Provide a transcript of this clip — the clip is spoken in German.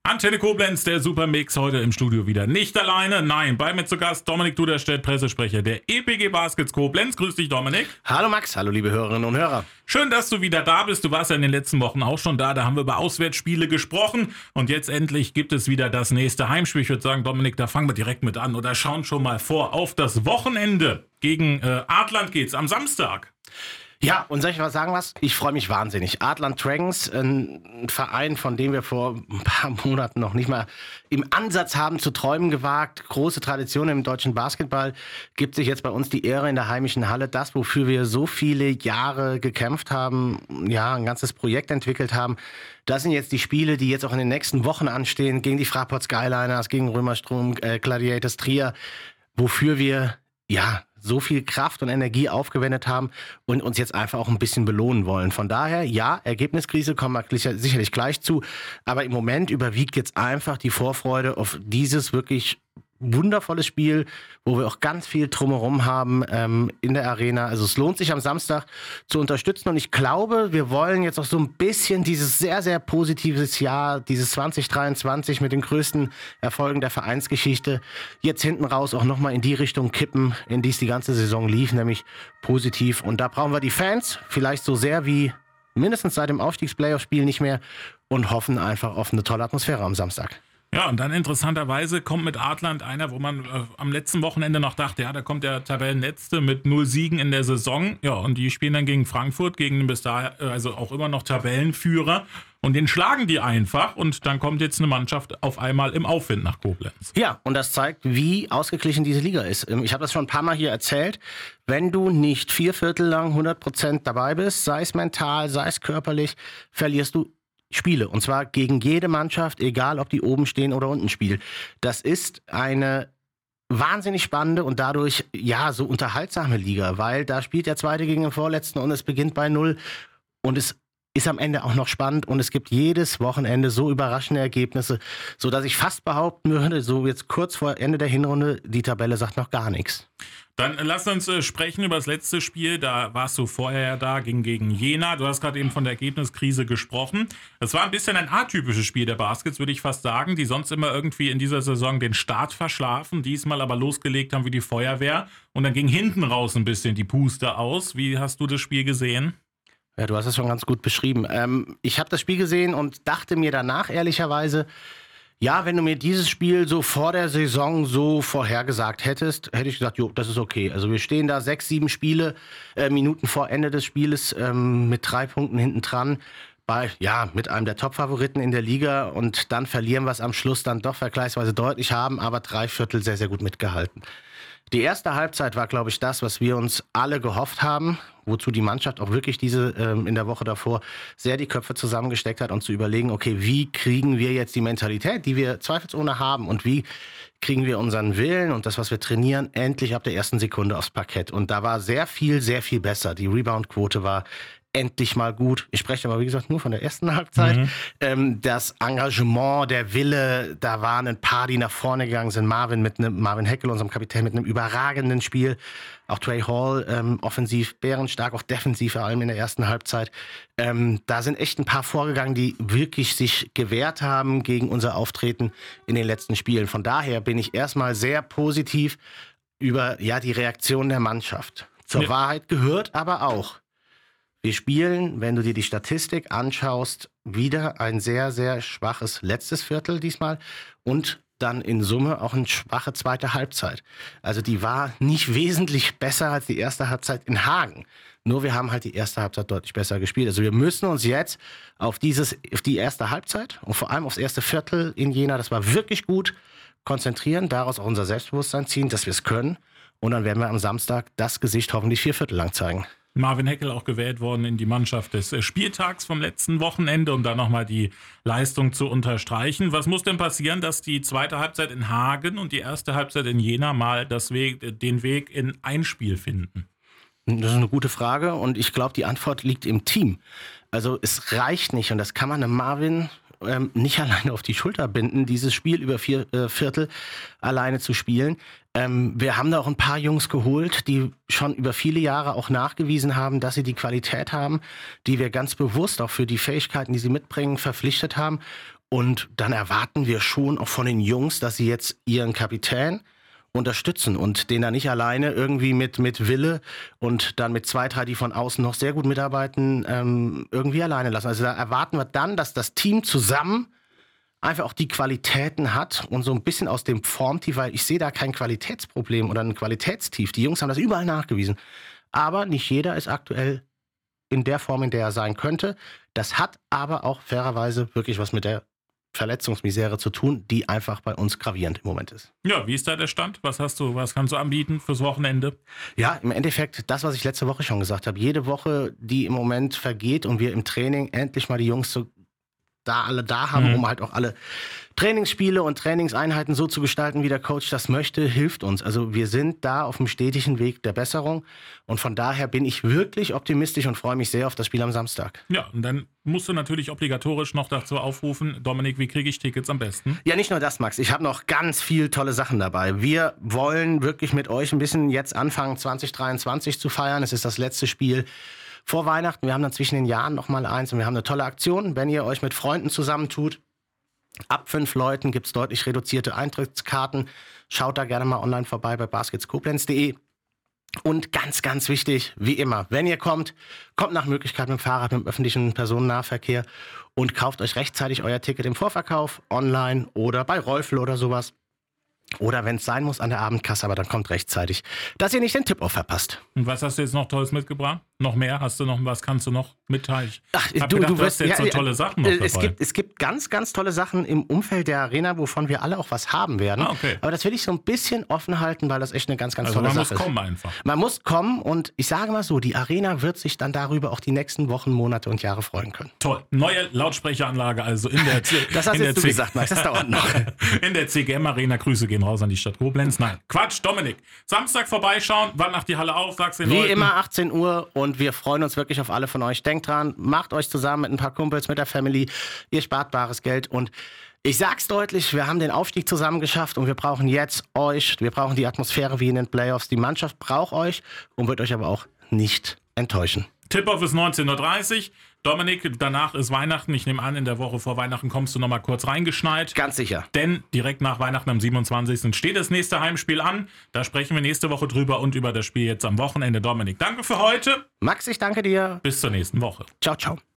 Antenne Koblenz, der Supermix, heute im Studio wieder nicht alleine. Nein, bei mir zu Gast Dominik Duderstedt, Pressesprecher der EPG Baskets Koblenz. Grüß dich, Dominik. Hallo Max, hallo liebe Hörerinnen und Hörer. Schön, dass du wieder da bist. Du warst ja in den letzten Wochen auch schon da. Da haben wir über Auswärtsspiele gesprochen. Und jetzt endlich gibt es wieder das nächste Heimspiel. Ich würde sagen, Dominik, da fangen wir direkt mit an oder schauen schon mal vor auf das Wochenende. Gegen Adland geht's am Samstag. Ja, und soll ich was sagen was? Ich freue mich wahnsinnig. Adland Dragons, ein Verein, von dem wir vor ein paar Monaten noch nicht mal im Ansatz haben zu träumen gewagt. Große Tradition im deutschen Basketball. Gibt sich jetzt bei uns die Ehre in der heimischen Halle. Das, wofür wir so viele Jahre gekämpft haben, ja, ein ganzes Projekt entwickelt haben. Das sind jetzt die Spiele, die jetzt auch in den nächsten Wochen anstehen. Gegen die Fraport Skyliners, gegen Römerstrom, Gladiators Trier. Wofür wir, ja, so viel Kraft und Energie aufgewendet haben und uns jetzt einfach auch ein bisschen belohnen wollen. Von daher, ja, Ergebniskrise kommen wir sicherlich gleich zu, aber im Moment überwiegt jetzt einfach die Vorfreude auf dieses wirklich wundervolles Spiel, wo wir auch ganz viel drumherum haben in der Arena. Also es lohnt sich am Samstag zu unterstützen und ich glaube, wir wollen jetzt auch so ein bisschen dieses sehr, sehr positives Jahr, dieses 2023 mit den größten Erfolgen der Vereinsgeschichte, jetzt hinten raus auch nochmal in die Richtung kippen, in die es die ganze Saison lief, nämlich positiv. Und da brauchen wir die Fans, vielleicht so sehr wie mindestens seit dem Aufstiegs-Playoff-Spiel nicht mehr und hoffen einfach auf eine tolle Atmosphäre am Samstag. Ja, und dann interessanterweise kommt mit Adland einer, wo man am letzten Wochenende noch dachte, ja, da kommt der Tabellenletzte mit 0 Siegen in der Saison. Ja, und die spielen dann gegen Frankfurt, gegen den bis dahin, also auch immer noch Tabellenführer. Und den schlagen die einfach und dann kommt jetzt eine Mannschaft auf einmal im Aufwind nach Koblenz. Ja, und das zeigt, wie ausgeglichen diese Liga ist. Ich habe das schon ein paar Mal hier erzählt. Wenn du nicht 4/4 lang 100% dabei bist, sei es mental, sei es körperlich, verlierst du Spiele. Und zwar gegen jede Mannschaft, egal ob die oben stehen oder unten spielt. Das ist eine wahnsinnig spannende und dadurch, ja, so unterhaltsame Liga, weil da spielt der Zweite gegen den Vorletzten und es beginnt bei 0 und es ist am Ende auch noch spannend und es gibt jedes Wochenende so überraschende Ergebnisse, sodass ich fast behaupten würde, so jetzt kurz vor Ende der Hinrunde, die Tabelle sagt noch gar nichts. Dann lass uns sprechen über das letzte Spiel. Da warst du vorher ja da, ging gegen Jena. Du hast gerade eben von der Ergebniskrise gesprochen. Es war ein bisschen ein atypisches Spiel der Baskets, würde ich fast sagen, die sonst immer irgendwie in dieser Saison den Start verschlafen, diesmal aber losgelegt haben wie die Feuerwehr. Und dann ging hinten raus ein bisschen die Puste aus. Wie hast du das Spiel gesehen? Ja, du hast es schon ganz gut beschrieben. Ich habe das Spiel gesehen und dachte mir danach ehrlicherweise, ja, wenn du mir dieses Spiel so vor der Saison so vorhergesagt hättest, hätte ich gesagt, jo, das ist okay. Also wir stehen da 6, 7 Minuten vor Ende des Spieles mit 3 Punkten hinten dran. Mit einem der Top-Favoriten in der Liga und dann verlieren wir es am Schluss dann doch vergleichsweise deutlich, haben aber 3/4 sehr, sehr gut mitgehalten. Die erste Halbzeit war, glaube ich, das, was wir uns alle gehofft haben, wozu die Mannschaft auch wirklich in der Woche davor sehr die Köpfe zusammengesteckt hat und zu überlegen, okay, wie kriegen wir jetzt die Mentalität, die wir zweifelsohne haben und wie kriegen wir unseren Willen und das, was wir trainieren, endlich ab der ersten Sekunde aufs Parkett. Und da war sehr viel besser. Die Rebound-Quote war endlich mal gut. Ich spreche aber, wie gesagt, nur von der ersten Halbzeit. Das Engagement, der Wille, da waren ein paar, die nach vorne gegangen sind. Marvin Heckel, unserem Kapitän, mit einem überragenden Spiel. Auch Trey Hall, offensiv bärenstark, auch defensiv, vor allem in der ersten Halbzeit. Da sind echt ein paar vorgegangen, die wirklich sich gewehrt haben gegen unser Auftreten in den letzten Spielen. Von daher bin ich erstmal sehr positiv über die Reaktion der Mannschaft. Zur Wahrheit gehört aber auch, wir spielen, wenn du dir die Statistik anschaust, wieder ein sehr, sehr schwaches letztes Viertel diesmal und dann in Summe auch eine schwache zweite Halbzeit. Also die war nicht wesentlich besser als die erste Halbzeit in Hagen. Nur wir haben halt die erste Halbzeit deutlich besser gespielt. Also wir müssen uns jetzt auf die erste Halbzeit und vor allem aufs erste Viertel in Jena, das war wirklich gut, konzentrieren, daraus auch unser Selbstbewusstsein ziehen, dass wir es können. Und dann werden wir am Samstag das Gesicht hoffentlich 4/4 lang zeigen. Marvin Heckel auch gewählt worden in die Mannschaft des Spieltags vom letzten Wochenende, um da nochmal die Leistung zu unterstreichen. Was muss denn passieren, dass die zweite Halbzeit in Hagen und die erste Halbzeit in Jena mal den Weg in ein Spiel finden? Das ist eine gute Frage und ich glaube, die Antwort liegt im Team. Also es reicht nicht und das kann man einem Marvin nicht alleine auf die Schulter binden, dieses Spiel über 4/4 alleine zu spielen. Wir haben da auch ein paar Jungs geholt, die schon über viele Jahre auch nachgewiesen haben, dass sie die Qualität haben, die wir ganz bewusst auch für die Fähigkeiten, die sie mitbringen, verpflichtet haben. Und dann erwarten wir schon auch von den Jungs, dass sie jetzt ihren Kapitän unterstützen und den da nicht alleine irgendwie mit Wille und dann mit 2, 3, die von außen noch sehr gut mitarbeiten, irgendwie alleine lassen. Also da erwarten wir dann, dass das Team zusammen einfach auch die Qualitäten hat und so ein bisschen aus dem Formtief, weil ich sehe da kein Qualitätsproblem oder ein Qualitätstief. Die Jungs haben das überall nachgewiesen. Aber nicht jeder ist aktuell in der Form, in der er sein könnte. Das hat aber auch fairerweise wirklich was mit der Verletzungsmisere zu tun, die einfach bei uns gravierend im Moment ist. Ja, wie ist da der Stand? Was kannst du anbieten fürs Wochenende? Ja, im Endeffekt das, was ich letzte Woche schon gesagt habe. Jede Woche, die im Moment vergeht und wir im Training endlich mal die Jungs alle da haben, um halt auch alle Trainingsspiele und Trainingseinheiten so zu gestalten, wie der Coach das möchte, hilft uns. Also wir sind da auf dem stetigen Weg der Besserung und von daher bin ich wirklich optimistisch und freue mich sehr auf das Spiel am Samstag. Ja, und dann musst du natürlich obligatorisch noch dazu aufrufen, Dominik, wie kriege ich Tickets am besten? Ja, nicht nur das, Max. Ich habe noch ganz viel tolle Sachen dabei. Wir wollen wirklich mit euch ein bisschen jetzt anfangen, 2023 zu feiern. Es ist das letzte Spiel vor Weihnachten. Wir haben dann zwischen den Jahren noch mal eins und wir haben eine tolle Aktion. Wenn ihr euch mit Freunden zusammentut, ab 5 Leuten gibt es deutlich reduzierte Eintrittskarten. Schaut da gerne mal online vorbei bei basketskoblenz.de. Und ganz, ganz wichtig, wie immer, wenn ihr kommt nach Möglichkeit mit dem Fahrrad, mit dem öffentlichen Personennahverkehr und kauft euch rechtzeitig euer Ticket im Vorverkauf, online oder bei Rollfl oder sowas. Oder wenn es sein muss an der Abendkasse, aber dann kommt rechtzeitig, dass ihr nicht den Tip-Off verpasst. Und was hast du jetzt noch Tolles mitgebracht? Noch mehr? Was kannst du noch mitteilen? Du hast jetzt so tolle Sachen noch dabei. Es gibt ganz, ganz tolle Sachen im Umfeld der Arena, wovon wir alle auch was haben werden. Okay. Aber das will ich so ein bisschen offen halten, weil das echt eine ganz, ganz tolle Sache ist. Man muss kommen einfach. Man muss kommen und ich sage mal so, die Arena wird sich dann darüber auch die nächsten Wochen, Monate und Jahre freuen können. Toll. Neue Lautsprecheranlage also in der Das hast jetzt du gesagt, Max, das dauert noch. In der CGM Arena. Grüße gehen raus an die Stadt Koblenz. Nein, Quatsch, Dominik. Samstag vorbeischauen, wann macht die Halle auf? Sag's den Leuten. Wie immer 18 Uhr und wir freuen uns wirklich auf alle von euch. Denkt dran, macht euch zusammen mit ein paar Kumpels, mit der Family. Ihr spart bares Geld und ich sag's deutlich, wir haben den Aufstieg zusammen geschafft und wir brauchen jetzt euch. Wir brauchen die Atmosphäre wie in den Playoffs. Die Mannschaft braucht euch und wird euch aber auch nicht enttäuschen. Tip-Off ist 19:30 Uhr. Dominik, danach ist Weihnachten. Ich nehme an, in der Woche vor Weihnachten kommst du noch mal kurz reingeschneit. Ganz sicher. Denn direkt nach Weihnachten am 27. steht das nächste Heimspiel an. Da sprechen wir nächste Woche drüber und über das Spiel jetzt am Wochenende. Dominik, danke für heute. Max, ich danke dir. Bis zur nächsten Woche. Ciao, ciao.